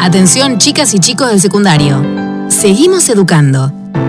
Atención, chicas y chicos del secundario. Seguimos educando.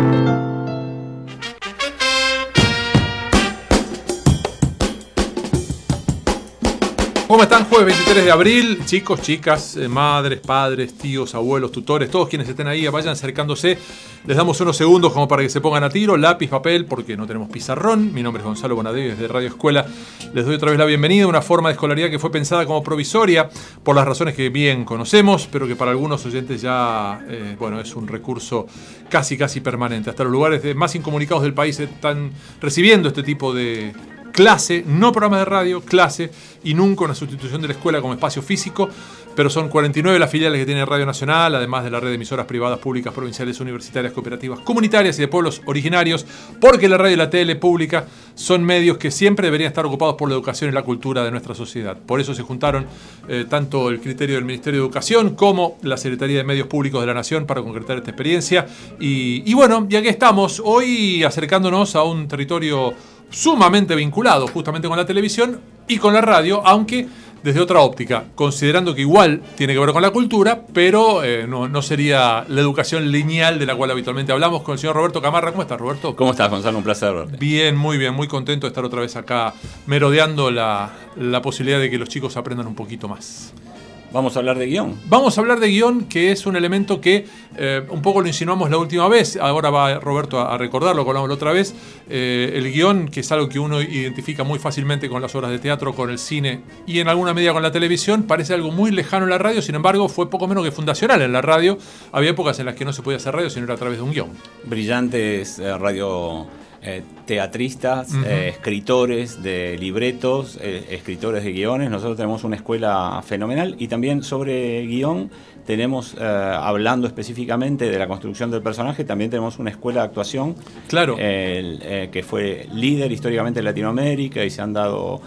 ¿Cómo están? Jueves 23 de abril, chicos, chicas, madres, padres, tíos, abuelos, tutores, todos quienes estén ahí, vayan acercándose. Les damos unos segundos como para que se pongan a tiro, lápiz, papel, porque no tenemos pizarrón. Mi nombre es Gonzalo Bonadeo, desde Radio Escuela. Les doy otra vez la bienvenida, una forma de escolaridad que fue pensada como provisoria por las razones que bien conocemos, pero que para algunos oyentes ya, es un recurso casi permanente. Hasta los lugares más incomunicados del país están recibiendo este tipo de clase, no programa de radio, clase, y nunca una sustitución de la escuela como espacio físico, pero son 49 las filiales que tiene Radio Nacional, además de la red de emisoras privadas, públicas, provinciales, universitarias, cooperativas, comunitarias y de pueblos originarios, porque la radio y la tele pública son medios que siempre deberían estar ocupados por la educación y la cultura de nuestra sociedad. Por eso se juntaron tanto el criterio del Ministerio de Educación como la Secretaría de Medios Públicos de la Nación para concretar esta experiencia. Y aquí estamos, hoy acercándonos a un territorio sumamente vinculado justamente con la televisión y con la radio, aunque desde otra óptica, considerando que igual tiene que ver con la cultura, pero no sería la educación lineal de la cual habitualmente hablamos, con el señor Roberto Camarra. ¿Cómo estás, Roberto? ¿Cómo estás, Gonzalo? Un placer verte. Bien, muy contento de estar otra vez acá merodeando la posibilidad de que los chicos aprendan un poquito más. Vamos a hablar de guión. Vamos a hablar de guión, que es un elemento que un poco lo insinuamos la última vez. Ahora va Roberto a recordarlo, que hablamos la otra vez. El guión, que es algo que uno identifica muy fácilmente con las obras de teatro, con el cine y en alguna medida con la televisión, parece algo muy lejano en la radio. Sin embargo, fue poco menos que fundacional en la radio. Había épocas en las que no se podía hacer radio, sino era a través de un guión. Brillantes radio teatristas, escritores de libretos, escritores de guiones. Nosotros tenemos una escuela fenomenal y también sobre guión tenemos, hablando específicamente de la construcción del personaje, también tenemos una escuela de actuación, claro, que fue líder históricamente en Latinoamérica, y se han dado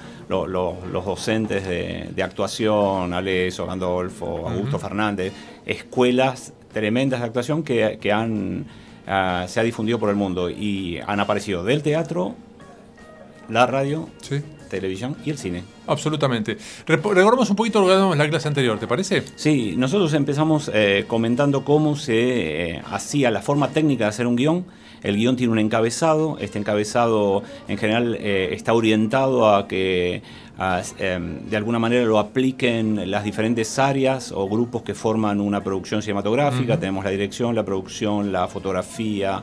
los docentes de actuación, Aleso, Gandolfo, Augusto Fernández, escuelas tremendas de actuación que se ha difundido por el mundo y han aparecido del teatro, la radio, sí, televisión y el cine. Absolutamente. Recordemos un poquito lo que hablamos en la clase anterior, ¿te parece? Sí, nosotros empezamos comentando cómo se hacía la forma técnica de hacer un guión. El guión tiene un encabezado. Este encabezado en general está orientado a que de alguna manera lo apliquen las diferentes áreas o grupos que forman una producción cinematográfica. Tenemos la dirección, la producción, la fotografía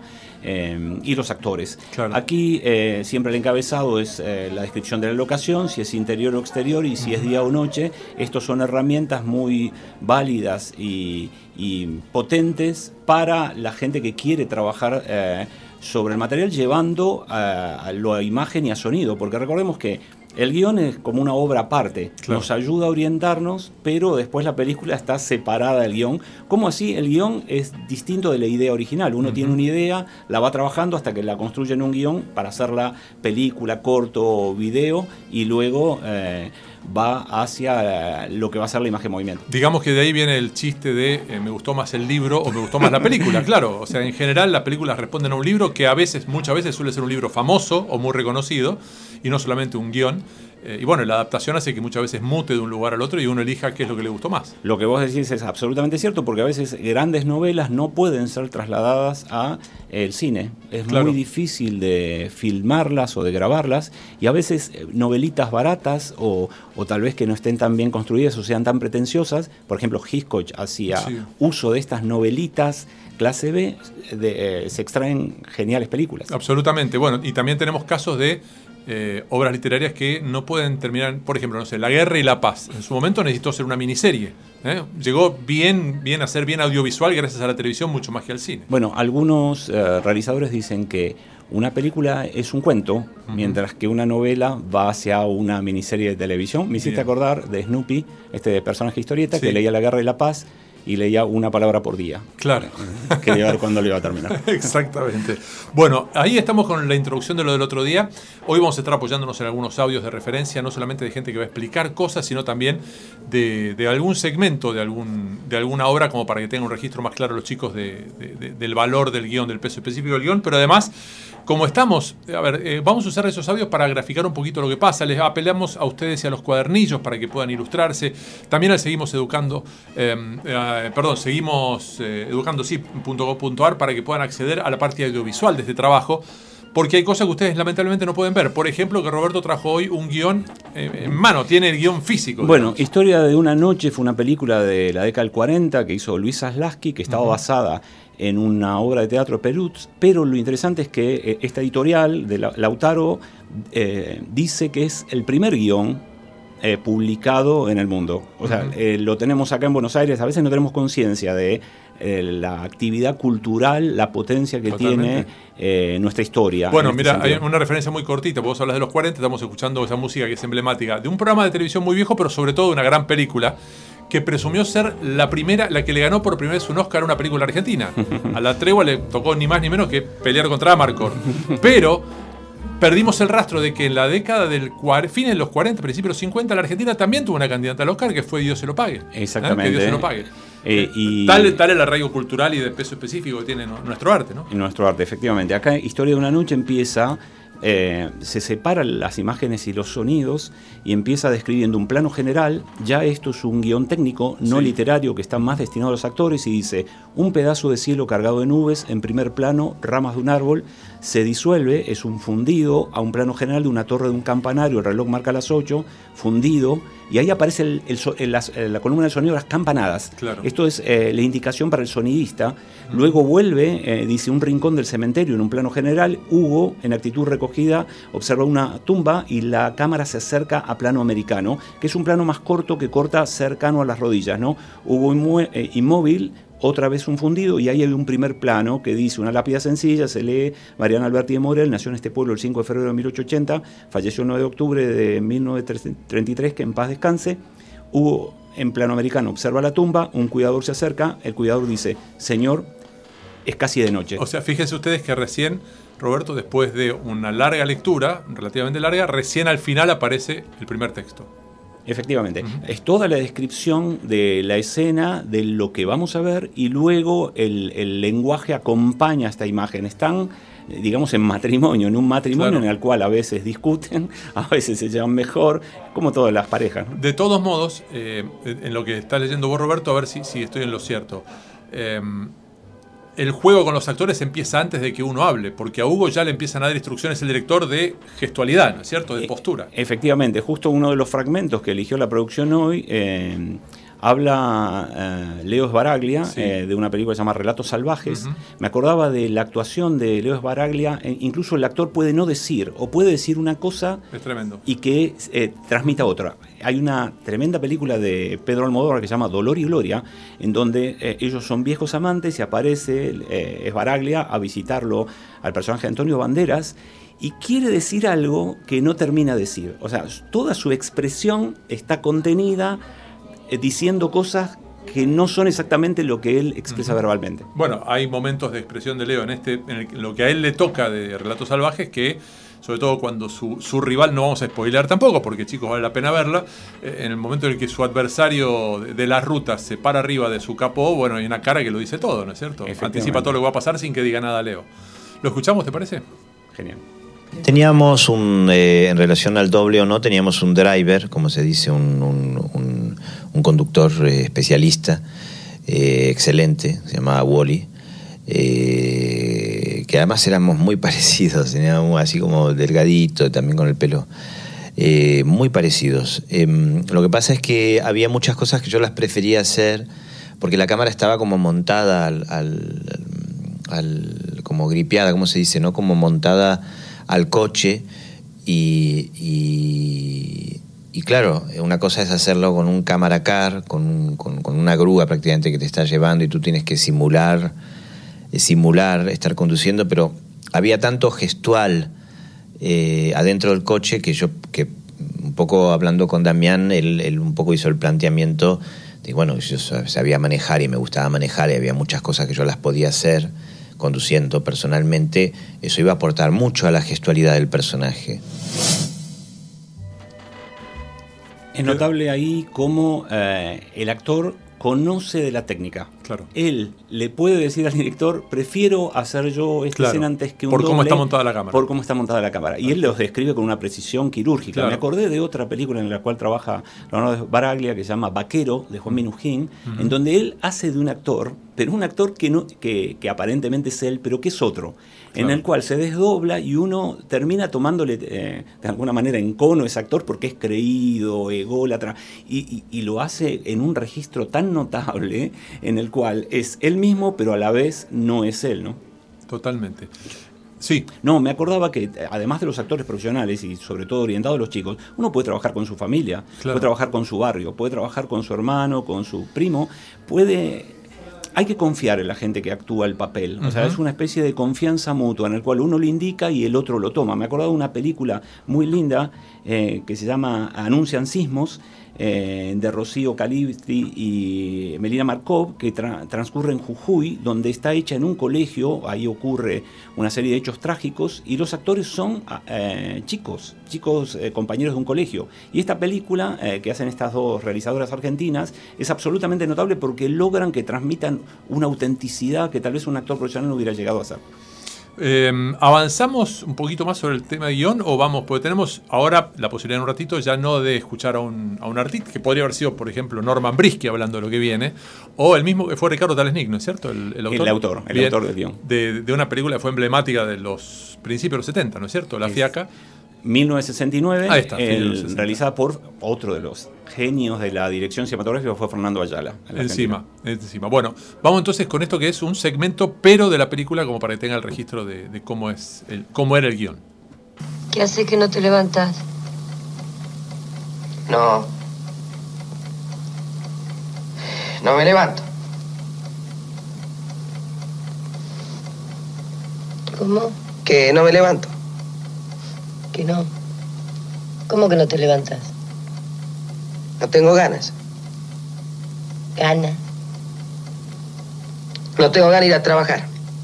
y los actores. Claro. Aquí siempre el encabezado es la descripción de la locación, si es interior o exterior y si es día o noche. Estos son herramientas muy válidas y potentes para la gente que quiere trabajar sobre el material, llevando a imagen y a sonido, porque recordemos que el guión es como una obra aparte, claro, nos ayuda a orientarnos, pero después la película está separada del guión. Como así el guión es distinto de la idea original. Uno tiene una idea, la va trabajando hasta que la construye en un guión para hacerla película, corto o video, y luego va hacia lo que va a ser la imagen movimiento. Digamos que de ahí viene el chiste de me gustó más el libro o me gustó más la película, claro. O sea, en general las películas responden a un libro que muchas veces suele ser un libro famoso o muy reconocido y no solamente un guión. Y la adaptación hace que muchas veces mute de un lugar al otro y uno elija qué es lo que le gustó más. Lo que vos decís es absolutamente cierto, porque a veces grandes novelas no pueden ser trasladadas a el cine. Es muy difícil de filmarlas o de grabarlas, y a veces novelitas baratas o tal vez que no estén tan bien construidas o sean tan pretenciosas. Por ejemplo, Hitchcock hacía uso de estas novelitas clase B, se extraen geniales películas. Absolutamente. Bueno, y también tenemos casos de obras literarias que no pueden terminar, por ejemplo, La Guerra y la Paz. En su momento necesitó ser una miniserie. Llegó bien a ser bien audiovisual gracias a la televisión, mucho más que al cine. Bueno, algunos realizadores dicen que una película es un cuento, mientras que una novela va hacia una miniserie de televisión. Me hiciste acordar de Snoopy, este personaje historieta, que leía La Guerra y la Paz y leía una palabra por día. Claro. Quería ver cuándo lo iba a terminar. Exactamente. Bueno, ahí estamos con la introducción de lo del otro día. Hoy vamos a estar apoyándonos en algunos audios de referencia, no solamente de gente que va a explicar cosas, sino también de algún segmento, de alguna obra, como para que tengan un registro más claro los chicos del valor del guión, del peso específico del guión, pero además Como estamos, a ver, vamos a usar esos audios para graficar un poquito lo que pasa. Les apelamos a ustedes y a los cuadernillos para que puedan ilustrarse. También al seguimos educando, seguimos educandosí.gov.ar para que puedan acceder a la parte audiovisual de este trabajo. Porque hay cosas que ustedes lamentablemente no pueden ver. Por ejemplo, que Roberto trajo hoy un guión en mano, tiene el guión físico. Bueno, digamos. Historia de una noche fue una película de la década del 40 que hizo Luis Zaslavsky, que estaba basada en una obra de teatro Perutz, pero lo interesante es que esta editorial de Lautaro dice que es el primer guión publicado en el mundo. O sea, lo tenemos acá en Buenos Aires, a veces no tenemos conciencia de la actividad cultural, la potencia que tiene nuestra historia. Bueno, mira, hay una referencia muy cortita, vos hablas de los 40, estamos escuchando esa música que es emblemática de un programa de televisión muy viejo, pero sobre todo de una gran película que presumió ser la que le ganó por primera vez un Oscar a una película argentina. A La Tregua le tocó ni más ni menos que pelear contra Amarcord. Pero perdimos el rastro de que en la década del fines de los 40, principios de los 50, la Argentina también tuvo una candidata al Oscar que fue Dios se lo pague. Exactamente. Que Dios se lo pague. Tal el arraigo cultural y de peso específico que tiene nuestro arte, ¿no? Nuestro arte, efectivamente. Acá Historia de una noche empieza, se separan las imágenes y los sonidos y empieza describiendo un plano general. Ya esto es un guión técnico, no literario, que está más destinado a los actores, y dice: un pedazo de cielo cargado de nubes, en primer plano, ramas de un árbol, se disuelve, es un fundido a un plano general de una torre de un campanario, el reloj marca las 8, fundido, y ahí aparece la columna de sonido de las campanadas. Claro. Esto es la indicación para el sonidista. Luego vuelve, dice: un rincón del cementerio en un plano general. Hugo, en actitud recogida, observa una tumba y la cámara se acerca a plano americano, que es un plano más corto que corta cercano a las rodillas, ¿no? Hugo inmóvil, otra vez un fundido, y ahí hay un primer plano que dice: una lápida sencilla, se lee: Mariano Alberti de Morel nació en este pueblo el 5 de febrero de 1880, falleció el 9 de octubre de 1933, que en paz descanse. Hugo, en plano americano, observa la tumba, un cuidador se acerca, el cuidador dice: señor, es casi de noche. O sea, fíjense ustedes que recién, Roberto, después de una larga lectura, relativamente larga, recién al final aparece el primer texto. Efectivamente, es toda la descripción de la escena, de lo que vamos a ver, y luego el lenguaje acompaña a esta imagen. Están, digamos, en un matrimonio en el cual a veces discuten, a veces se llevan mejor, como todas las parejas, ¿no? De todos modos, en lo que estás leyendo vos, Roberto, a ver si estoy en lo cierto. El juego con los actores empieza antes de que uno hable, porque a Hugo ya le empiezan a dar instrucciones el director de gestualidad, ¿no es cierto?, de postura. Efectivamente, justo uno de los fragmentos que eligió la producción hoy, habla Leo Sbaraglia, de una película que se llama Relatos Salvajes. Me acordaba de la actuación de Leo Sbaraglia. Incluso el actor puede no decir, o puede decir una cosa es tremendo, y que transmita otra. Hay una tremenda película de Pedro Almodóvar que se llama Dolor y Gloria, en donde ellos son viejos amantes y aparece Sbaraglia a visitarlo al personaje de Antonio Banderas, y quiere decir algo que no termina de decir. O sea, toda su expresión está contenida diciendo cosas que no son exactamente lo que él expresa verbalmente. Bueno, hay momentos de expresión de Leo en lo que a él le toca de Relatos Salvajes, que sobre todo cuando su rival, no vamos a spoilear tampoco, porque chicos vale la pena verla, en el momento en el que su adversario de la ruta se para arriba de su capó, bueno, hay una cara que lo dice todo, ¿no es cierto? Anticipa todo lo que va a pasar sin que diga nada Leo. ¿Lo escuchamos, te parece? Genial. Teníamos en relación al doble o no, teníamos un driver, como se dice, un conductor especialista, excelente, se llamaba Wally, que además éramos muy parecidos, teníamos así como delgadito, también con el pelo, muy parecidos. Lo que pasa es que había muchas cosas que yo las prefería hacer, porque la cámara estaba como montada como gripeada, ¿cómo se dice?, ¿no? Como montada al coche, y claro, una cosa es hacerlo con un cámara car, con una grúa prácticamente que te está llevando, y tú tienes que simular estar conduciendo, pero había tanto gestual adentro del coche que un poco hablando con Damián, él un poco hizo el planteamiento de, bueno, yo sabía manejar y me gustaba manejar, y había muchas cosas que yo las podía hacer conduciendo personalmente. Eso iba a aportar mucho a la gestualidad del personaje. Es notable ahí cómo el actor conoce de la técnica. Claro. Él le puede decir al director, prefiero hacer yo esta escena antes que un por doble. Cómo está montada la cámara. Por cómo está montada la cámara. Y él los describe con una precisión quirúrgica. Claro. Me acordé de otra película en la cual trabaja Leonardo Baraglia, que se llama Vaquero, de Juan Minujín, en donde él hace de un actor, pero un actor que aparentemente es él, pero que es otro, en el cual se desdobla y uno termina tomándole de alguna manera en cono ese actor porque es creído, ególatra, y lo hace en un registro tan notable en el cual es él mismo, pero a la vez no es él, ¿no? Totalmente. Sí. No, me acordaba que además de los actores profesionales y sobre todo orientados a los chicos, uno puede trabajar con su familia, puede trabajar con su barrio, puede trabajar con su hermano, con su primo, hay que confiar en la gente que actúa el papel. O sea, es una especie de confianza mutua en el cual uno lo indica y el otro lo toma. Me acordaba de una película muy linda que se llama Anuncian Sismos, de Rocío Calibri y Melina Markov, que transcurre en Jujuy, donde está hecha en un colegio. Ahí ocurre una serie de hechos trágicos y los actores son chicos compañeros de un colegio. Y esta película que hacen estas dos realizadoras argentinas es absolutamente notable porque logran que transmitan una autenticidad que tal vez un actor profesional no hubiera llegado a hacer. ¿Avanzamos un poquito más sobre el tema de guión o vamos? Porque tenemos ahora la posibilidad en un ratito ya no de escuchar a un artista, que podría haber sido, por ejemplo, Norman Brisky hablando de lo que viene, o el mismo que fue Ricardo Talesnik, ¿no es cierto? El autor del guión. De una película que fue emblemática de los principios de los 70, ¿no es cierto? La Fiaca. 1969, Ahí está, realizada por otro de los genios de la dirección cinematográfica, fue Fernando Ayala. Encima. Bueno, vamos entonces con esto que es un segmento, pero de la película, como para que tenga el registro de cómo era el guión. ¿Qué hace que no te levantas? No me levanto. ¿Cómo? Que no me levanto. Que no. ¿Cómo que no te levantas? No tengo ganas. ¿Ganas? No tengo ganas de ir a trabajar.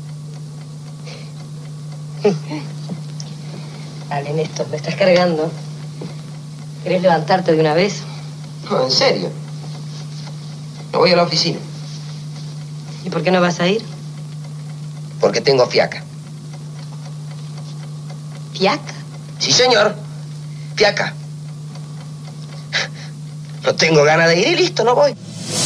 Dale, Néstor, me estás cargando. ¿Querés levantarte de una vez? No, en serio. No voy a la oficina. ¿Y por qué no vas a ir? Porque tengo fiaca. ¿Fiaca? Sí, señor. Fiaca. No tengo ganas de ir y listo, no voy.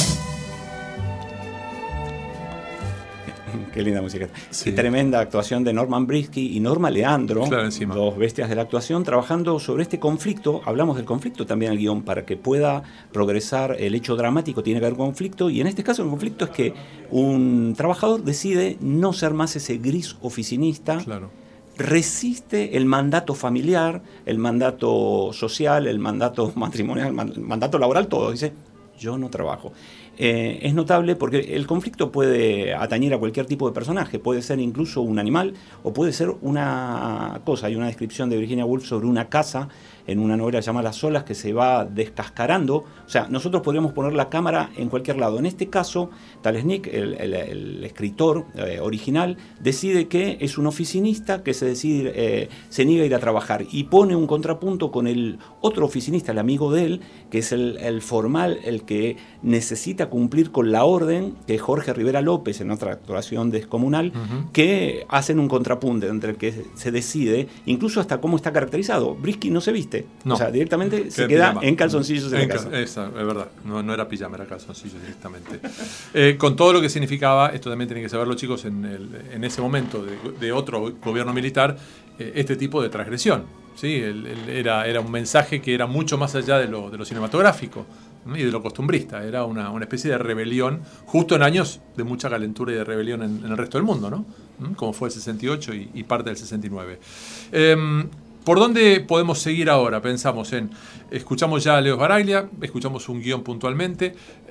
Qué linda música. Sí. Qué tremenda actuación de Norman Brisky y Norma Leandro, dos bestias de la actuación, trabajando sobre este conflicto. Hablamos del conflicto también en el guión, para que pueda progresar el hecho dramático, tiene que haber conflicto, y en este caso el conflicto es que un trabajador decide no ser más ese gris oficinista. Claro. Resiste el mandato familiar, el mandato social, el mandato matrimonial, el mandato laboral, todo. Dice, yo no trabajo. Es notable porque el conflicto puede atañer a cualquier tipo de personaje, puede ser incluso un animal o puede ser una cosa. Hay una descripción de Virginia Woolf sobre una casa en una novela llamada Las olas que se va descascarando. O sea, nosotros podríamos poner la cámara en cualquier lado. En este caso, Talesnik, el escritor original, decide que es un oficinista que se niega a ir a trabajar y pone un contrapunto con el otro oficinista, el amigo de él, que es el formal, el que necesita cumplir con la orden, que es Jorge Rivera López, en otra actuación descomunal, que hacen un contrapunto entre el que se decide, incluso hasta cómo está caracterizado. Brisky no se viste. No. O sea, directamente se queda pijama. En calzoncillos en la casa. Esa, es verdad. No era pijama, era calzoncillos directamente. Con todo lo que significaba, esto también tienen que saber los chicos en ese momento de otro gobierno militar, este tipo de transgresión. ¿Sí? Era un mensaje que era mucho más allá de lo cinematográfico y de lo costumbrista. Era una especie de rebelión, justo en años de mucha calentura y de rebelión en el resto del mundo, ¿no? Como fue el 68 y parte del 69. ¿Por dónde podemos seguir ahora? Pensamos escuchamos ya a Leo Baraglia, escuchamos un guión puntualmente.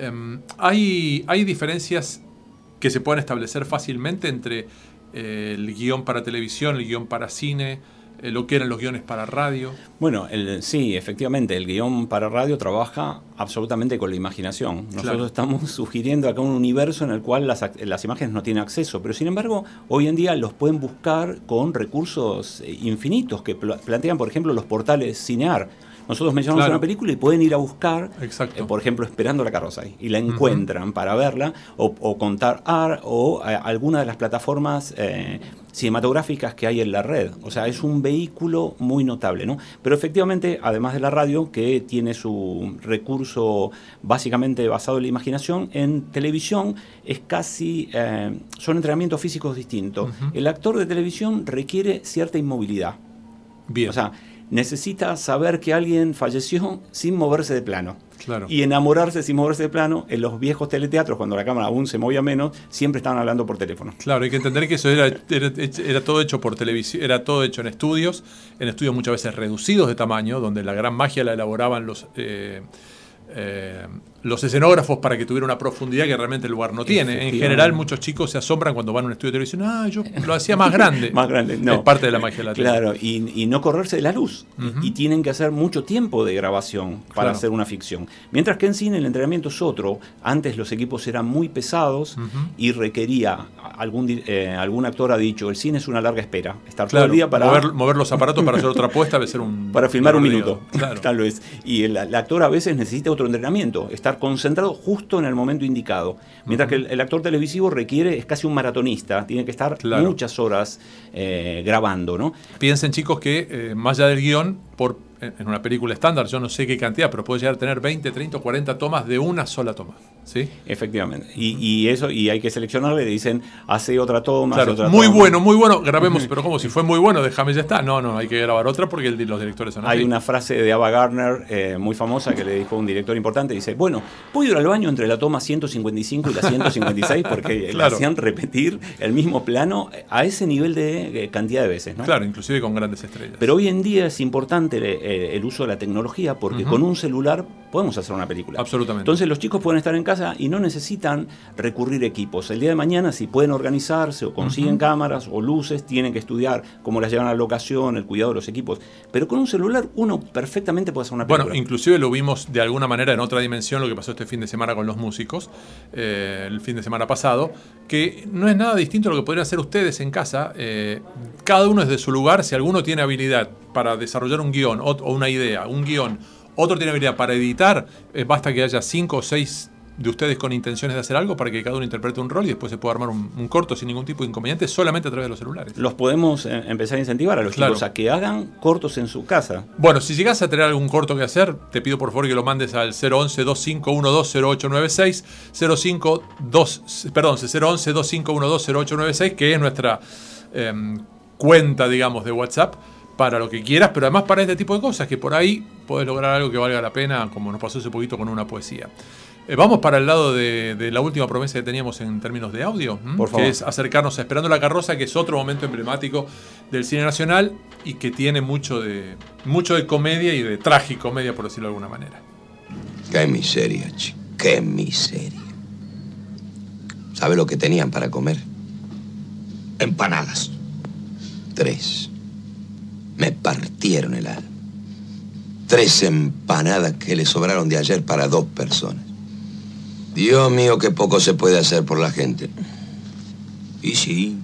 ¿Hay diferencias que se pueden establecer fácilmente entre el guión para televisión, el guión para cine, lo que eran los guiones para radio? Bueno, sí, efectivamente, el guión para radio trabaja absolutamente con la imaginación. Nosotros estamos sugiriendo acá un universo en el cual las imágenes no tienen acceso, pero sin embargo, hoy en día los pueden buscar con recursos infinitos que plantean, por ejemplo, los portales Cinear. Nosotros mencionamos una película y pueden ir a buscar, por ejemplo, Esperando la carroza, y la encuentran para verla, o Contar Art, o alguna de las plataformas cinematográficas que hay en la red. O sea, es un vehículo muy notable, ¿no? Pero efectivamente, además de la radio, que tiene su recurso básicamente basado en la imaginación, en televisión es casi, son entrenamientos físicos distintos. El actor de televisión requiere cierta inmovilidad. Bien. O sea, necesita saber que alguien falleció sin moverse de plano. Claro. Y enamorarse sin moverse de plano. En los viejos teleteatros, cuando la cámara aún se movía menos, siempre estaban hablando por teléfono. Claro, hay que entender que eso era todo hecho por televisión, era todo hecho en estudios muchas veces reducidos de tamaño, donde la gran magia la elaboraban los escenógrafos para que tuviera una profundidad que realmente el lugar no tiene. En general, muchos chicos se asombran cuando van a un estudio de televisión. Yo lo hacía más grande. Más grande, no. Es parte de la magia de la televisión. Claro, y no correrse de la luz. Y tienen que hacer mucho tiempo de grabación para hacer una ficción. Mientras que en cine el entrenamiento es otro. Antes los equipos eran muy pesados y requería, algún actor ha dicho, el cine es una larga espera. Estar todo el día para mover los aparatos para hacer otra apuesta debe ser para filmar un minuto. Claro. Tal vez. Y el actor a veces necesita otro entrenamiento, estar concentrado justo en el momento indicado. Mientras que el actor televisivo es casi un maratonista, tiene que estar muchas horas grabando, ¿no? Piensen, chicos, que más allá del guión, en una película estándar, yo no sé qué cantidad, pero puede llegar a tener 20, 30 o 40 tomas de una sola toma. ¿Sí? Efectivamente. Y hay que seleccionarle, le dicen, hace otra toma, claro, hace otra muy toma. Muy bueno, grabemos, pero como si fue muy bueno, déjame ya está. No, hay que grabar otra porque los directores son así. Hay una frase de Ava Gardner muy famosa que le dijo un director importante, dice, bueno, ¿puedo ir al baño entre la toma 155 y la 156? Porque le hacían repetir el mismo plano a ese nivel de cantidad de veces, ¿no? Claro, inclusive con grandes estrellas. Pero hoy en día es importante el uso de la tecnología porque con un celular podemos hacer una película. Absolutamente. Entonces los chicos pueden estar en casa y no necesitan recurrir a equipos. El día de mañana, si pueden organizarse o consiguen cámaras o luces, tienen que estudiar cómo las llevan a la locación, el cuidado de los equipos. Pero con un celular uno perfectamente puede hacer una película. Bueno, inclusive lo vimos de alguna manera en otra dimensión, lo que pasó este fin de semana con los músicos, el fin de semana pasado, que no es nada distinto a lo que podrían hacer ustedes en casa. Cada uno desde su lugar, si alguno tiene habilidad para desarrollar un guión o una idea, un guión, otro tiene habilidad para editar, basta que haya 5 o 6 de ustedes con intenciones de hacer algo para que cada uno interprete un rol y después se pueda armar un corto sin ningún tipo de inconveniente solamente a través de los celulares. Los podemos empezar a incentivar a los chicos a que hagan cortos en su casa. Bueno, si llegas a tener algún corto que hacer, te pido por favor que lo mandes al 011-2512-0896, 011-2512-0896, que es nuestra cuenta, digamos, de WhatsApp, para lo que quieras, pero además para este tipo de cosas, que por ahí podés lograr algo que valga la pena, como nos pasó hace poquito con una poesía. Vamos para el lado de la última promesa que teníamos en términos de audio, por favor, que es acercarnos a Esperando la carroza, que es otro momento emblemático del cine nacional y que tiene mucho de comedia y de tragicomedia, por decirlo de alguna manera. Qué miseria, chico, qué miseria. ¿Sabe lo que tenían para comer? Empanadas. 3. Me partieron el alma. 3 empanadas que le sobraron de ayer para 2 personas. Dios mío, qué poco se puede hacer por la gente. Y sí.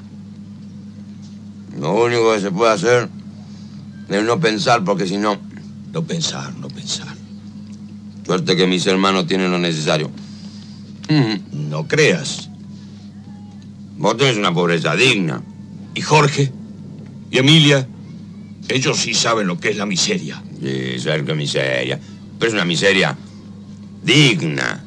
Lo único que se puede hacer es no pensar, porque si no... No pensar. Suerte que mis hermanos tienen lo necesario. No creas. Vos tenés una pobreza digna. Y Jorge, y Emilia, ellos sí saben lo que es la miseria. Sí, saben que es miseria. Pero es una miseria digna.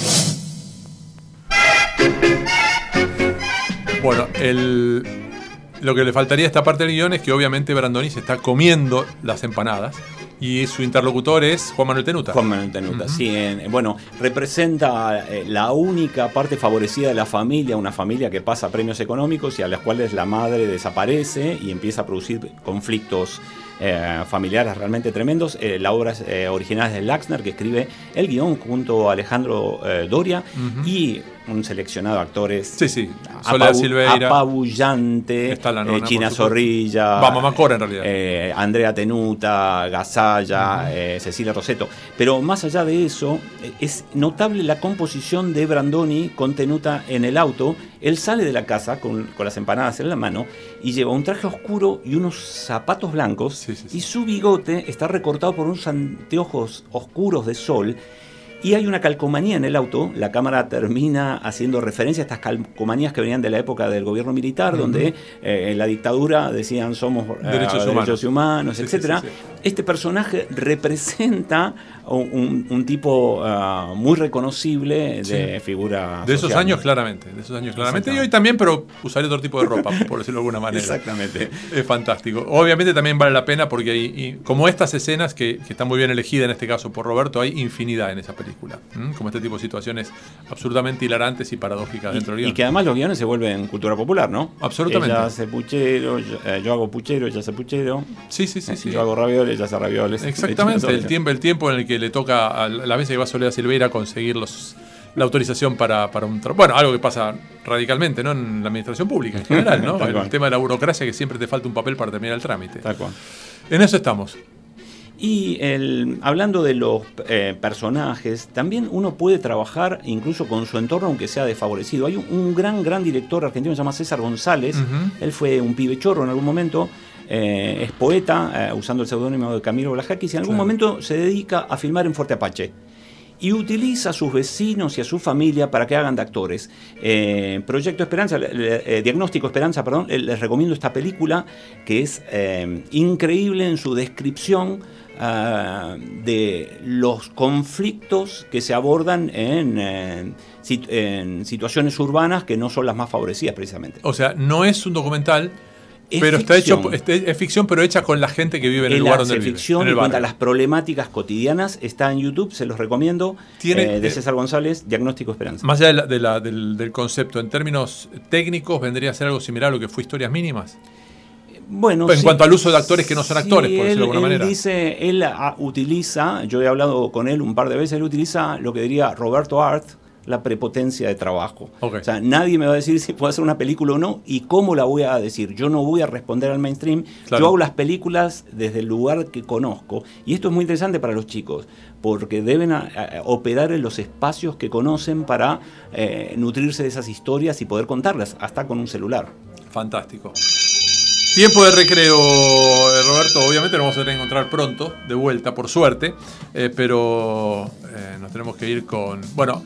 Bueno, lo que le faltaría a esta parte del guión es que obviamente Brandoni se está comiendo las empanadas y su interlocutor es Juan Manuel Tenuta. Juan Manuel Tenuta, sí. Bueno, representa la única parte favorecida de la familia, una familia que pasa premios económicos y a las cuales la madre desaparece y empieza a producir conflictos familiares realmente tremendos. La obra original es de Laxner, que escribe el guión junto a Alejandro Doria y un seleccionado de actores. Sí. Soledad Silveira, apabullante, China Zorrilla, Mamá Cora en realidad, Andrea Tenuta, Gasalla, Cecilia Rosetto. Pero más allá de eso, es notable la composición de Brandoni con Tenuta en el auto, Él sale de la casa con las empanadas en la mano y lleva un traje oscuro y unos zapatos blancos, Sí. y su bigote está recortado por unos anteojos oscuros de sol. Y hay una calcomanía en el auto. La cámara termina haciendo referencia a estas calcomanías que venían de la época del gobierno militar, donde en la dictadura decían somos derechos humanos, Sí, etc. sí. Este personaje representa un tipo muy reconocible de figura De esos social. años, claramente. Y hoy también, pero usaría otro tipo de ropa, por decirlo de alguna manera. Exactamente. Es fantástico. Obviamente también vale la pena porque hay, como estas escenas que están muy bien elegidas en este caso por Roberto, hay infinidad en esa película. Como este tipo de situaciones absolutamente hilarantes y paradójicas dentro del guión. Y que además los guiones se vuelven cultura popular, ¿no? Absolutamente. Ella hace puchero, yo hago puchero, ella hace puchero. Sí. Yo hago ravioles, ella hace ravioles. Exactamente, el tiempo en el que le toca a la vez que va Soledad Silveira conseguir la autorización para un trabajo. Bueno, algo que pasa radicalmente, ¿no? En la administración pública en general, ¿no? El tema de la burocracia, que siempre te falta un papel para terminar el trámite. Tal cual. En eso estamos. Y hablando de los personajes, también uno puede trabajar incluso con su entorno, aunque sea desfavorecido. Hay un gran director argentino que se llama César González. Él fue un pibe chorro en algún momento. Es poeta, usando el seudónimo de Camilo Blajakis, y en algún momento se dedica a filmar en Fuerte Apache. Y utiliza a sus vecinos y a su familia para que hagan de actores. Proyecto Esperanza, Diagnóstico Esperanza, perdón, les recomiendo esta película que es increíble en su descripción de los conflictos que se abordan en situaciones urbanas que no son las más favorecidas precisamente. O sea, no es un documental, pero ficción. es ficción, pero hecha con la gente que vive en el lugar donde vive. Ficción en el y cuenta barrio. las problemáticas cotidianas. Está en YouTube, se los recomiendo. De César González, Diagnóstico Esperanza. Más allá del concepto, en términos técnicos, ¿vendría a ser algo similar a lo que fue Historias Mínimas? Bueno, en cuanto al uso de actores que no son actores, por decirlo de alguna manera. Él utiliza, yo he hablado con él un par de veces, él utiliza lo que diría Roberto Art, la prepotencia de trabajo. Okay. O sea, nadie me va a decir si puedo hacer una película o no y cómo la voy a decir. Yo no voy a responder al mainstream. Claro. Yo hago las películas desde el lugar que conozco. Y esto es muy interesante para los chicos, porque deben operar en los espacios que conocen para nutrirse de esas historias y poder contarlas, hasta con un celular. Fantástico. Tiempo de recreo, Roberto. Obviamente nos vamos a tener que encontrar pronto, de vuelta, por suerte. Pero nos tenemos que ir con,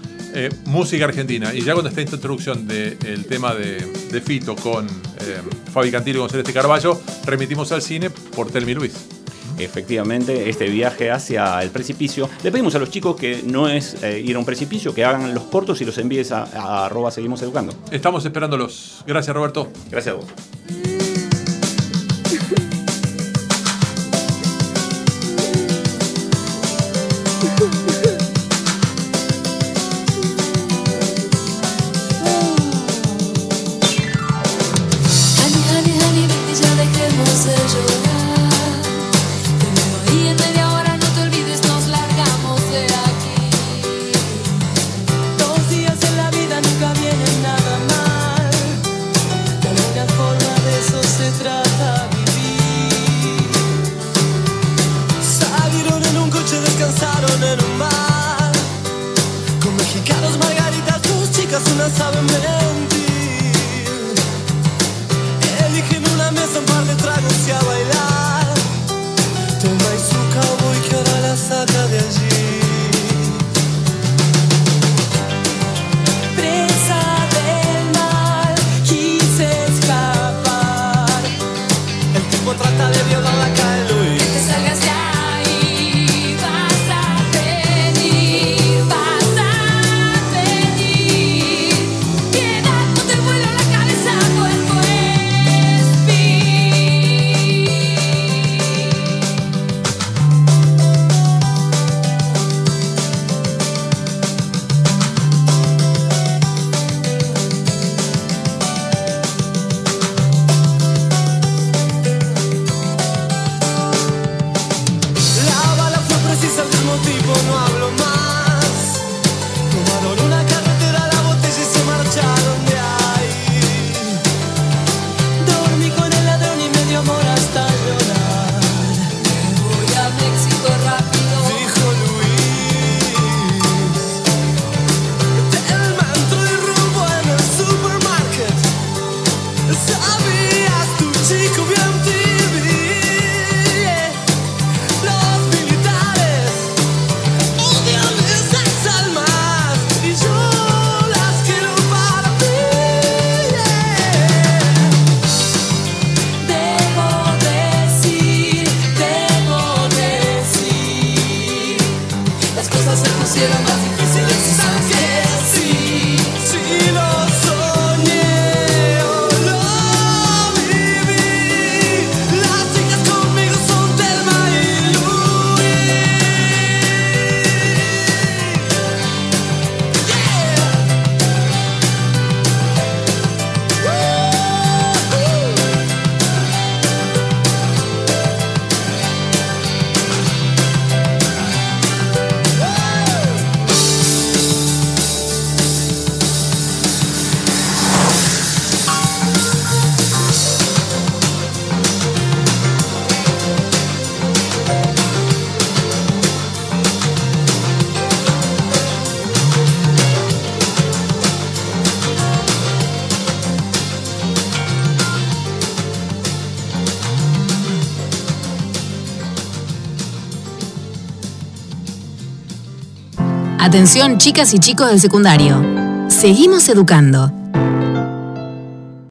música argentina. Y ya cuando está esta introducción del tema de Fito con Fabi Cantilo y con Celeste Carballo, remitimos al cine por Thelma y Luis. Efectivamente, este viaje hacia el precipicio. Le pedimos a los chicos que no es ir a un precipicio, que hagan los cortos y los envíes a @seguimoseducando. Estamos esperándolos. Gracias, Roberto. Gracias a vos. Piedad, no te vuela la cabeza, cuerpo es Atención, chicas y chicos del secundario. Seguimos educando.